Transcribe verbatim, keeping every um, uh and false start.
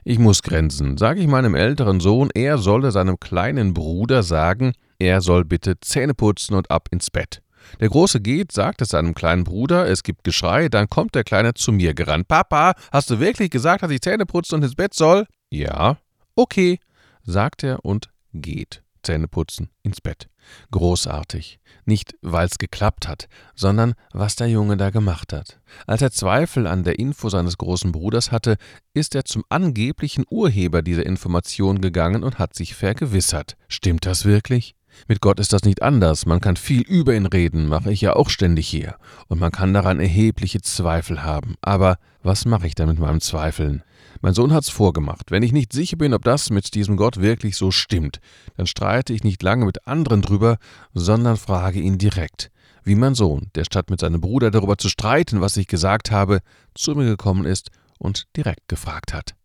Ich muss grenzen. Sage ich meinem älteren Sohn, er solle seinem kleinen Bruder sagen, er soll bitte Zähne putzen und ab ins Bett. Der Große geht, sagt es seinem kleinen Bruder, es gibt Geschrei, dann kommt der Kleine zu mir gerannt. Papa, hast du wirklich gesagt, dass ich Zähne putzen und ins Bett soll? Ja. Okay, sagt er und geht. Zähne putzen, ins Bett. Großartig. Nicht, weil's geklappt hat, sondern was der Junge da gemacht hat. Als er Zweifel an der Info seines großen Bruders hatte, ist er zum angeblichen Urheber dieser Information gegangen und hat sich vergewissert. Stimmt das wirklich? Mit Gott ist das nicht anders. Man kann viel über ihn reden, mache ich ja auch ständig hier. Und man kann daran erhebliche Zweifel haben. Aber was mache ich da mit meinem Zweifeln? Mein Sohn hat's vorgemacht. Wenn ich nicht sicher bin, ob das mit diesem Gott wirklich so stimmt, dann streite ich nicht lange mit anderen drüber, sondern frage ihn direkt. Wie mein Sohn, der statt mit seinem Bruder darüber zu streiten, was ich gesagt habe, zu mir gekommen ist und direkt gefragt hat.